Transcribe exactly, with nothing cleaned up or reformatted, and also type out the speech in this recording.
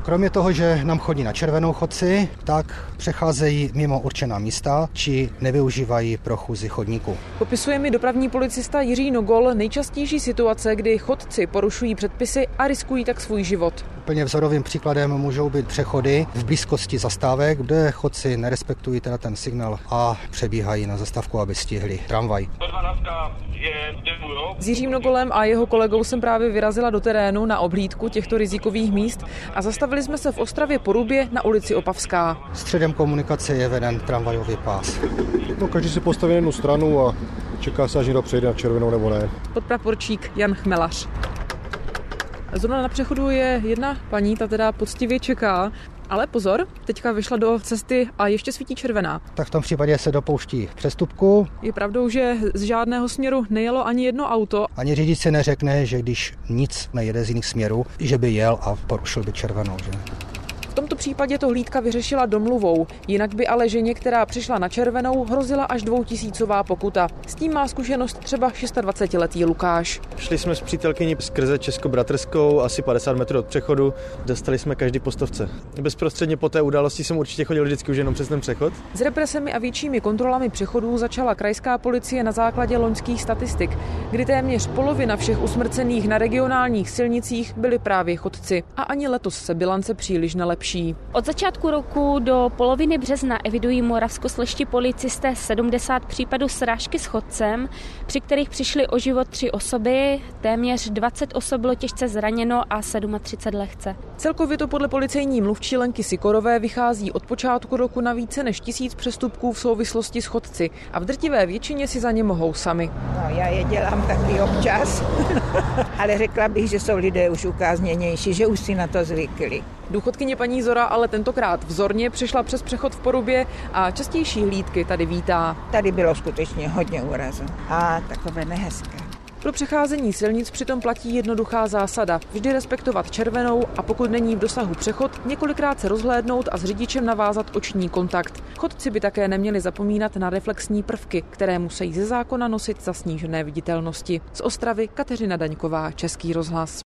Kromě toho, že nám chodí na červenou chodci, tak přecházejí mimo určená místa či nevyužívají pro chůzi chodníku. Popisuje mi dopravní policista Jiří Nogol nejčastější situace, kdy chodci porušují předpisy a riskují tak svůj život. Úplně vzorovým příkladem můžou být přechody v blízkosti zastávek, kde chodci nerespektují teda ten signál a přebíhají na zastávku, aby stihli tramvaj. S Jiřím Nogolem a jeho kolegou jsem právě vyrazila do terénu na obhlídku těchto rizikových míst a zastavili jsme se v Ostravě Porubě na ulici Opavská. Středem komunikace je veden tramvajový pás. No, každý si postaví na jednu stranu a čeká se, až někdo přejde na červenou nebo ne. Podpraporčík Jan Chmelař. Zrovna na přechodu je jedna paní, ta teda poctivě čeká, ale pozor, teďka vyšla do cesty a ještě svítí červená. Tak v tom případě se dopouští přestupku. Je pravdou, že z žádného směru nejelo ani jedno auto. Ani řidič si neřekne, že když nic nejede z jiných směrů, že by jel a porušil by červenou, že? V tomto případě to hlídka vyřešila domluvou, jinak by ale ženě, která přišla na červenou, hrozila až dvoutisícová pokuta. S tím má zkušenost třeba dvacetišestiletý Lukáš. Šli jsme s přítelkyní skrze Českobratrskou asi padesát metrů od přechodu, dostali jsme každý po stovce. Bezprostředně po té události jsem určitě chodil vždycky už jenom přes ten přechod. S represemi a většími kontrolami přechodů začala krajská policie na základě loňských statistik, kdy téměř polovina všech usmrcených na regionálních silnicích byli právě chodci. A ani letos se bilance příliš nelepší. Od začátku roku do poloviny března evidují moravskoslezští policisté sedmdesát případů srážky s chodcem, při kterých přišly o život tři osoby, téměř dvacet osob bylo těžce zraněno a třicet sedm lehce. Celkově to podle policejní mluvčí Lenky Sikorové vychází od počátku roku na více než tisíc přestupků v souvislosti s chodci a v drtivé většině si za ně mohou sami. No, já je dělám taky občas, ale řekla bych, že jsou lidé už ukázněnější, že už si na to zvykli. Důchodkyně paní Zora ale tentokrát vzorně přešla přes přechod v Porubě a častější hlídky tady vítá. Tady bylo skutečně hodně úrazu a takové nehezké. Pro přecházení silnic přitom platí jednoduchá zásada. Vždy respektovat červenou a pokud není v dosahu přechod, několikrát se rozhlédnout a s řidičem navázat oční kontakt. Chodci by také neměli zapomínat na reflexní prvky, které musí ze zákona nosit za snížené viditelnosti. Z Ostravy Kateřina Daňková, Český rozhlas.